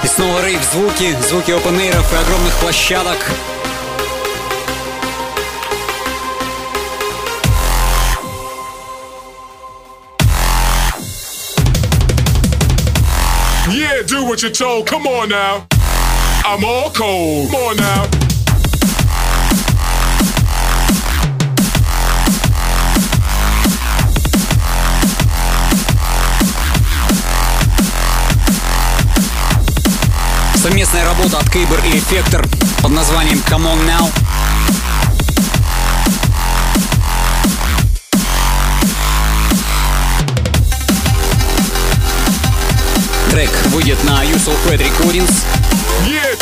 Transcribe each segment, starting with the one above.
И снова рейв-звуки, звуки опен-эйров и огромных площадок. Yeah, do what you're told, come on now. I'm all cold, come on now. Совместная работа от Кейбер и Эффектор под названием Come On Now. Трек выйдет на Usual Fred Recordings. Yeah.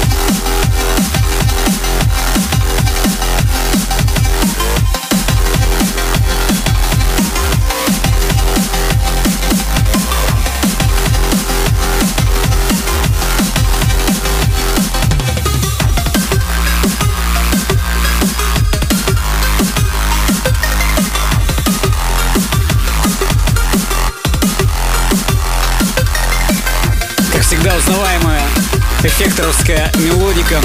Всегда узнаваемая эффекторовская мелодика.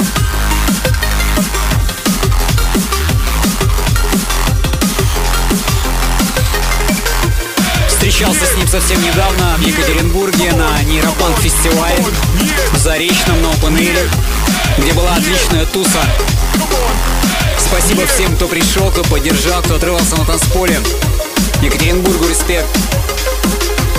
Встречался с ним совсем недавно в Екатеринбурге на Нейропанк фестивале в Заречном на Open Air, где была отличная туса. Спасибо всем, кто пришел, кто поддержал, кто отрывался на танцполе. Екатеринбургу респект.